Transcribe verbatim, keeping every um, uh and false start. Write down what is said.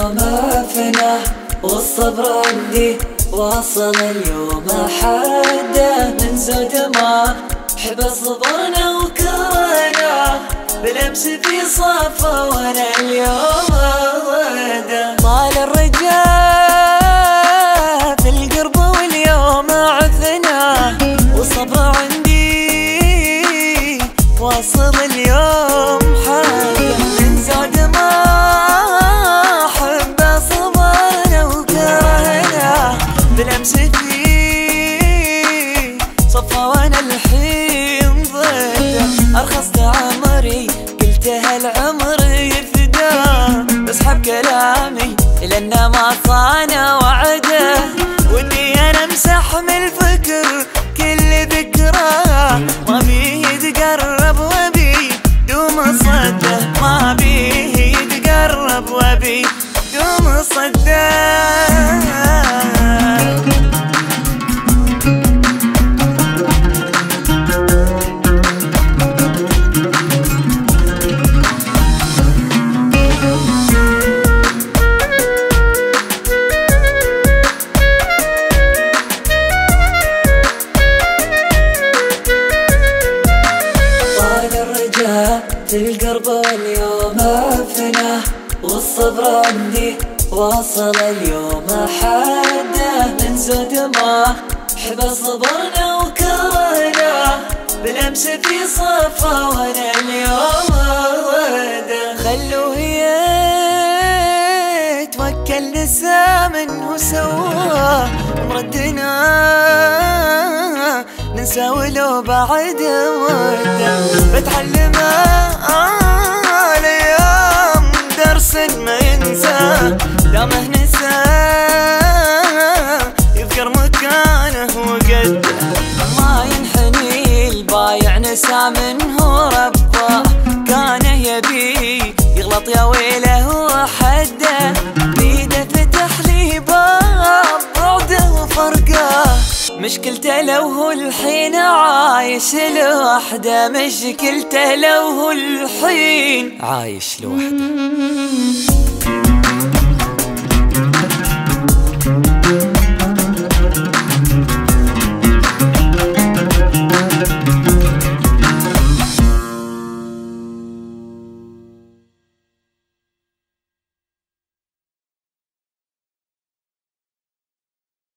اليوم فناه والصبر عندي واصل اليوم حده من زود ما حب صبرنا وكرهنا بالامس في صفا وانا اليوم غدا طال الرجاء في القرب واليوم عثنا والصبر عندي واصل اليوم حده من زود ما حب صبرنا وكرهنا بالامس في صفا وانا الحين ضده ارخصت عمري قلت هالعمر يفدى بسحب كلامي لانه ما صانع وعده واني انا امسح من الفكر كل ذكرى ما بيه يتقرب وبي دوم صده ما بيه يتقرب وبي دوم صده في القرب واليوم فناه والصبر عندي واصل اليوم حده من زود ما حب صبرنا وكرهنا بالامس في صفا وانا اليوم غدا خلوه يتوكل نسى منه سواه مردنا ننسى ولو بعد مده بتعلم اليوم درس ما ينسى دامه نسى يذكر مكانه وقده ما ينحني البايع نسى منه ربه كانه يبي يغلط يا ويله وحده بيده فتح لي باب بعده وفرقه مشكلته لو هو الحين عايش لوحده مشكلته لو هو الحين عايش لوحده